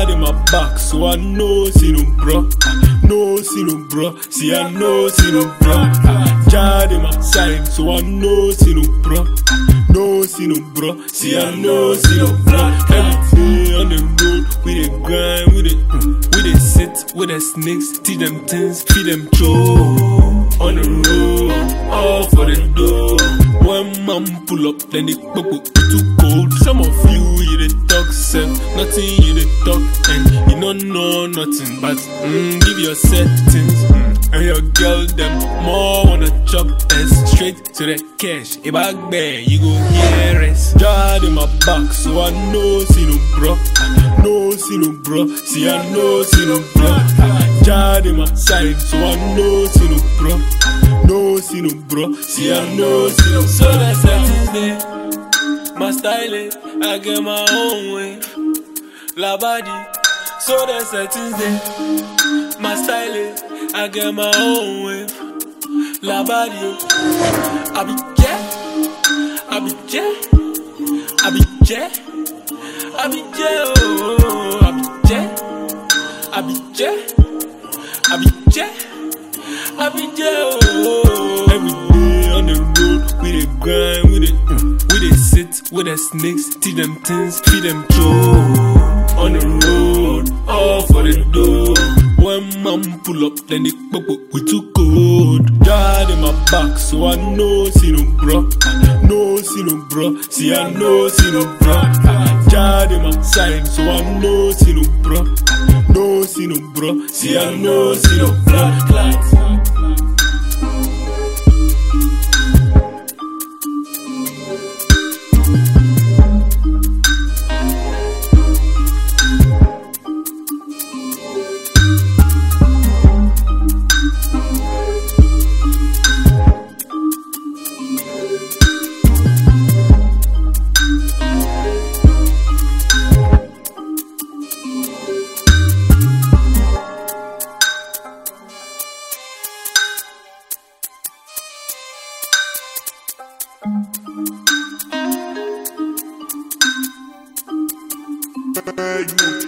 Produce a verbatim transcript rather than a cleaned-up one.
Jad in my back, so I know see no bro. No see no bro. See I know see no bro. Jad in my side, so I know see no bro. No see no bro. See I know see no bro. Every day on the road, we dey grind, we dey mm, we dey sit with the snakes, teach them things, feed them true. On the road, all for the dough. One man pull up, then they pop up too cold. Some of you, you dey talk self, nothing you dey talk, and you don't know nothing. But mm, give your settings, mm, and your girl them more wanna chop S straight to the cash. If I bear, you go hear it. Jad in my back, so I know see no bro. No see no bro. See I know see no bro. Jad in my side, so I know see no bro. No see no bro. See I know see no bro. So that's settings there. My style it, I get my own way. La body. So that's settings there. My style it, I get my own way. La body. I be jet, I be jet, I be jet, I be jet, oh, I be jet, I be jet, I be jet, I be jet, oh. Every day on the road, we dey grind, we dey mm, we dey sit with the snakes, teach them things, feed them true. On the road, all for the dough. One man pull up, then they pop up, we too cold. Jad in my back, so I know see no bro. No see no bro. See I know see no bro. Jad in my side, so I know see no bro. No see no bro. See I know see no bro. Hey, you